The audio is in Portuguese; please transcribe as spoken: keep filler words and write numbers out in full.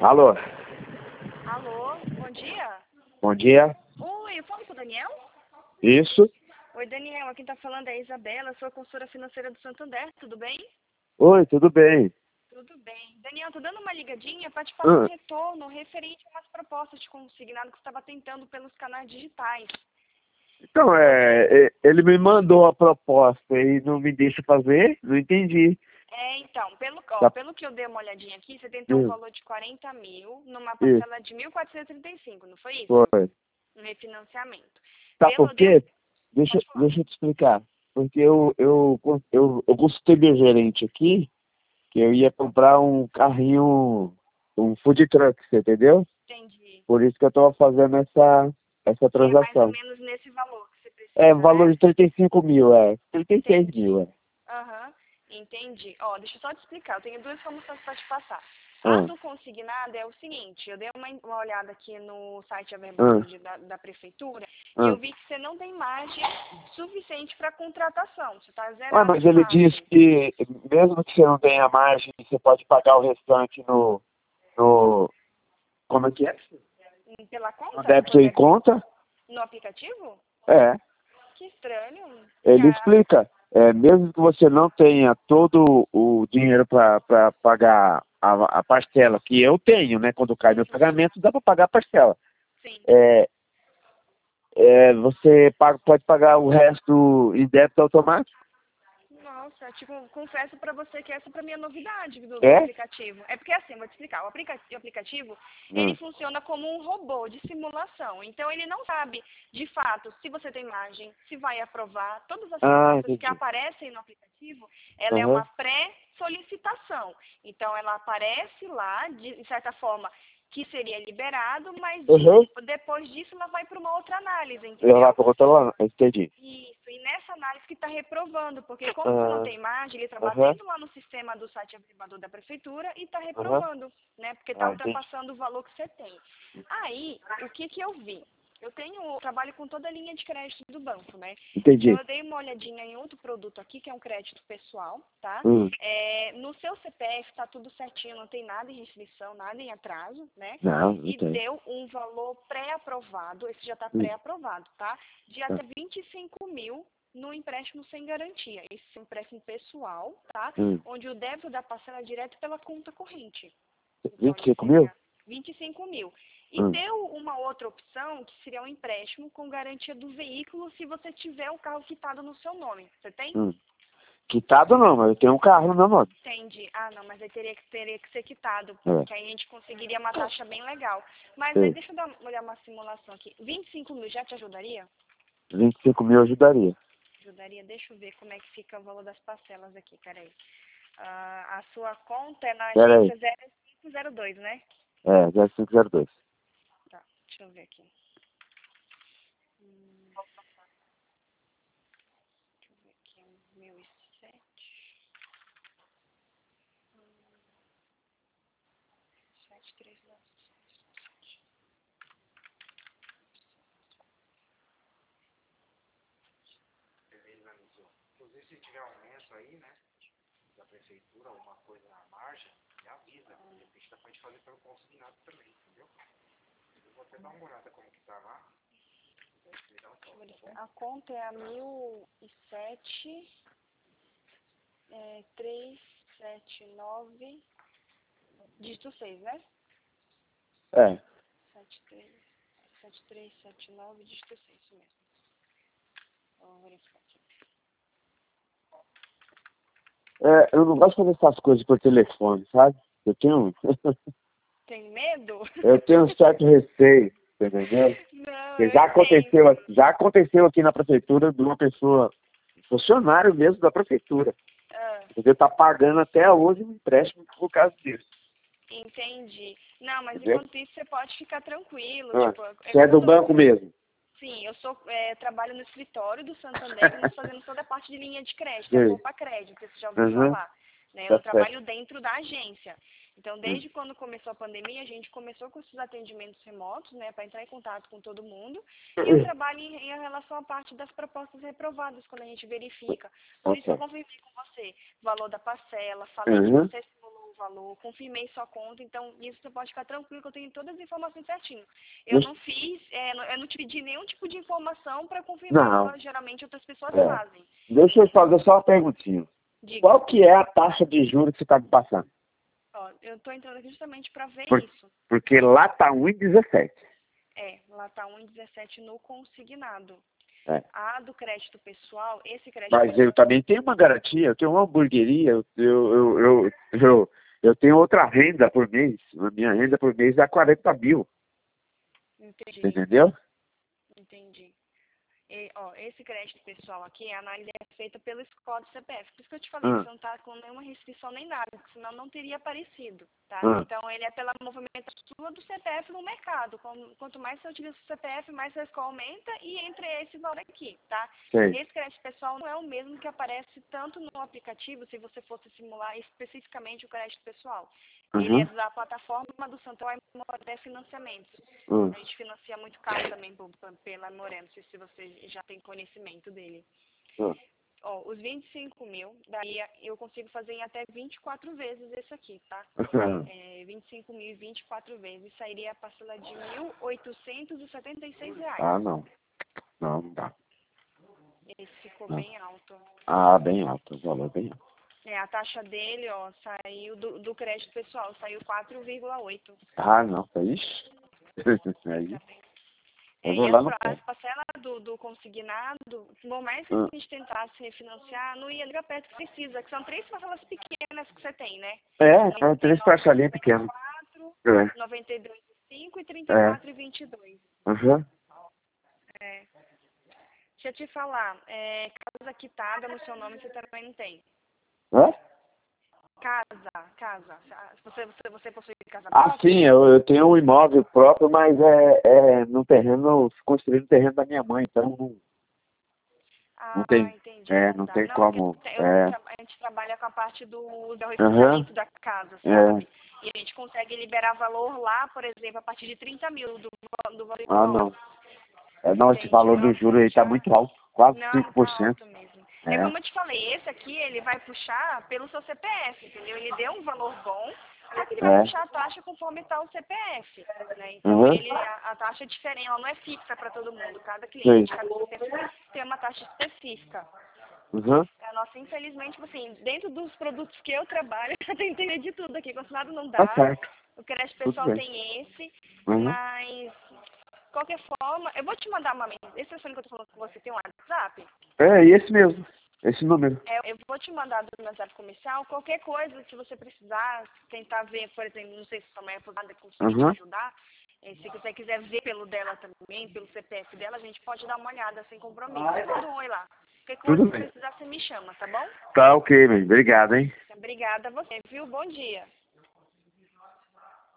Alô? Alô, bom dia. Bom dia. Oi, eu falo com o Daniel? Isso. Oi, Daniel, aqui tá falando é a Isabela, sou a consultora financeira do Santander, tudo bem? Oi, tudo bem? Tudo bem. Daniel, tô dando uma ligadinha para te passar um Ah, retorno referente a umas propostas de consignado que você estava tentando pelos canais digitais. então, é, é, ele me mandou a proposta e não me deixa fazer? Não entendi. É, então, pelo, ó, Tá, pelo que eu dei uma olhadinha aqui, você tentou um hum, valor de quarenta mil numa isso, parcela de mil quatrocentos e trinta e cinco, não foi isso? foi. Um refinanciamento. Tá Pelo, por eu dei, quê? Deixa, pode falar. deixa eu te explicar. Porque eu, eu, eu, eu consultei meu gerente aqui que eu ia comprar um carrinho, um food truck, você entendeu? Entendi. Por isso que eu estou fazendo essa, essa Que é mais ou transação. menos nesse valor que você É, precisa, valor né? de trinta e cinco mil, é. trinta e seis Entendi. mil, é. Aham, entendi. Ó, deixa eu só te explicar. Eu tenho duas informações para te passar. A Ah, do consignado é o seguinte, eu dei uma, uma olhada aqui no site ah, Averbador de- da, da prefeitura e ah. eu vi que você não tem margem suficiente para contratação. Você está Ah, zerado mas de ele disse margem. que mesmo que você não tenha margem, você pode pagar o restante no, no como é que é? Hum, Pela No conta? débito Por em débito conta? no aplicativo? É. Que estranho. Ele Ah, explica, é, mesmo que você não tenha todo o dinheiro para pagar a, a parcela que eu tenho, né? Quando cai meu uhum, pagamento, dá para pagar a parcela. sim. É, é, você paga, pode pagar o resto em débito automático? Nossa, tipo, confesso pra você que essa pra mim é novidade do, do É? aplicativo. É porque assim, vou te explicar, o, aplica o aplicativo, ele Hum. funciona como um robô de simulação. Então ele não sabe, de fato, se você tem margem, se vai aprovar. Todas as Ah, propostas que entendi. aparecem no aplicativo, ela é Aham. uma pré-solicitação. Então ela aparece lá, de, de certa forma, que seria liberado, mas de- Aham. depois disso ela vai para uma outra análise, Eu lá entendeu? para outra lá, entendi. Isso, e nessa análise que está reprovando, porque como você não Ah, tem margem, ele está aham. batendo lá no sistema do site avaliador da prefeitura e está Aham. reprovando, né? Porque está Ah, entendi. ultrapassando o valor que você tem. Aí, o que que eu vi? Eu tenho, eu trabalho com toda a linha de crédito do banco, né? Então Entendi. eu dei uma olhadinha em outro produto aqui, que é um crédito pessoal, tá? Hum. É, no seu C P F está tudo certinho, não tem nada em restrição, nada em atraso, né? Não, não E tem. deu um valor pré-aprovado, esse já está Hum. pré-aprovado, tá? De Ah, até vinte e cinco mil no empréstimo sem garantia. Esse é um empréstimo pessoal, tá? hum. Onde o débito da parcela é direto pela conta corrente. Então, vinte e ele cinco mil? seria vinte e cinco mil. E Hum. deu uma outra opção, que seria um empréstimo com garantia do veículo se você tiver o carro quitado no seu nome. Você tem? Hum. Quitado não, mas eu tenho um carro no meu nome. Entendi. Ah, não, mas aí teria que, teria que ser quitado, É. que aí a gente conseguiria uma taxa bem legal. Mas aí Sei. deixa eu dar, olhar uma simulação aqui. vinte e cinco mil já te ajudaria? vinte e cinco mil ajudaria. Ajudaria. Deixa eu ver como é que fica o valor das parcelas aqui, peraí. Ah, a sua conta é na Pera aí. agência zero cinco zero dois, né? É, zero cinco zero dois. Tá, deixa eu ver aqui. Hum, deixa eu ver aqui, um mil e sete. sete três nove sete. Inclusive, se tiver aumento aí, né, da prefeitura, alguma coisa na margem, me avisa. De repente dá pra gente fazer pelo consignado também, entendeu? Eu vou até dar uma olhada como que tá lá. Daí você me dá um toque, tá bom? A conta é a mil e sete, é, três sete nove, dígito seis, né? É. sete três, sete três sete nove, dígito seis, isso mesmo. Vou verificar aqui. É, eu não gosto de fazer essas coisas por telefone, sabe? Eu tenho, Tem medo? eu tenho um certo receio, tá entendendo? Não, Porque eu já entendo. aconteceu, já aconteceu aqui na prefeitura de uma pessoa, funcionário mesmo da prefeitura, Ah, entendeu? Tá pagando até hoje um empréstimo por causa disso, entendi. Não, mas entendeu? enquanto isso você pode ficar tranquilo. Ah, Tipo, é você é como eu do tô. banco mesmo. Sim, eu sou, é, trabalho no escritório do Santander, nós fazemos toda a parte de linha de crédito, é Sei. Poupa Crédito, você já ouviu Uhum. falar. Né? Tá Eu certo. trabalho dentro da agência. Então, Hum. desde quando começou a pandemia, a gente começou com esses atendimentos remotos, né, para entrar em contato com todo mundo. E eu trabalho em, em relação à parte das propostas reprovadas, quando a gente verifica. Por Tá isso eu certo. confirmei com você o valor da parcela, falei que Uhum. você simulou o valor, confirmei sua conta, então isso você pode ficar tranquilo que eu tenho todas as informações certinho. Eu Deixa- não fiz, é, não- eu não te pedi nenhum tipo de informação para confirmar, Não. igual geralmente outras pessoas É. fazem. Deixa eu fazer só uma perguntinha. Diga, Qual que é a taxa de juros que você está me passando? ó, eu tô entrando aqui justamente para ver Por- isso. Porque lá tá um e dezessete. É, lá tá um vírgula dezessete no consignado. É. A do crédito pessoal, esse crédito Mas eu também tenho uma garantia, eu tenho uma hamburgueria, eu, eu, eu, eu, eu, eu tenho outra renda por mês. A minha renda por mês é quarenta mil. Entendi, Você entendeu? entendi. E, ó, esse crédito pessoal aqui, a análise é feita pelo score do C P F. Por isso que eu te falei, Ah. você não está com nenhuma restrição nem nada, porque senão não teria aparecido, tá? Ah. Então, ele é pela movimentação sua do C P F no mercado. Como- Quanto mais você utiliza o C P F, mais seu score aumenta e entre esse valor aqui, tá? Sei. Esse crédito pessoal não é o mesmo que aparece tanto no aplicativo, se você fosse simular especificamente o crédito pessoal. Ele é Uhum. da plataforma do Santander Moré Financiamentos. Hum. A gente financia muito carro também por- por- pela Moré, não sei se você já tem conhecimento dele. Hum. Ó, os vinte e cinco mil, daí eu consigo fazer em até vinte e quatro vezes esse aqui, tá? É, vinte e cinco mil e vinte e quatro vezes, sairia a parcela de mil oitocentos e setenta e seis reais. Ah, não. Não, não dá. Esse ficou Não. bem alto. Ah, bem alto, o valor bem alto. É, a taxa dele, ó, saiu do, do crédito pessoal, saiu quatro vírgula oito. Ah, não, tá isso. Aí, É, eu e vou as, lá no pro- pé. as parcelas do, do consignado, por mais que Hum. a gente tentasse refinanciar, não ia ligar perto que precisa, que são três parcelas pequenas que você tem, né? É, são três parcelinhas pequenas. É. noventa e dois e cinco e trinta e quatro e vinte e dois. Uhum. É. Deixa eu te falar, é, casa quitada no seu nome você também não tem. Hã? Casa, casa. Você, você, você possui casa Ah, própria? sim, eu, eu tenho um imóvel próprio, mas é, é no terreno, construí no terreno da minha mãe, então não, Ah, não tem, entendi. é, não Tá. tem Não, como, porque eu, é, tra- a gente trabalha com a parte do, do aham, refinanciamento da casa, é, sabe? E a gente consegue liberar valor lá, por exemplo, a partir de trinta mil do, va- do valor ah, imóvel. não, é, não, esse Entende? valor do Não, juro aí tá muito alto, quase não, cinco por tá cento. alto mesmo. É É, como eu te falei, esse aqui ele vai puxar pelo seu C P F, entendeu? Ele deu um valor bom, só que ele vai é, puxar a taxa conforme está o C P F, né? Então uhum, ele, a, a taxa é diferente, ela não é fixa para todo mundo. Cada sim, cliente, cada C P F tem uma taxa específica. uhum, A nossa, infelizmente, tipo assim, dentro dos produtos que eu trabalho, eu tentei ver de tudo aqui. Consignado não tá dá, certo, o crédito tudo pessoal bem, tem esse, uhum, mas, de qualquer forma, eu vou te mandar uma mensagem. Esse telefone que eu tô falando com você tem um WhatsApp? é, e esse mesmo, esse número, É, eu vou te mandar do meu WhatsApp comercial. Qualquer coisa, se você precisar, tentar ver, por exemplo, não sei se sua mãe é aposentada, conseguir te uhum, ajudar. Eh, se você quiser ver pelo dela também, pelo C P F dela, a gente pode dar uma olhada sem compromisso. Você manda um oi lá. Qualquer coisa, tudo se bem, precisar, você me chama, tá bom? tá ok, bem, obrigado, hein. Obrigada a você, viu? Bom dia.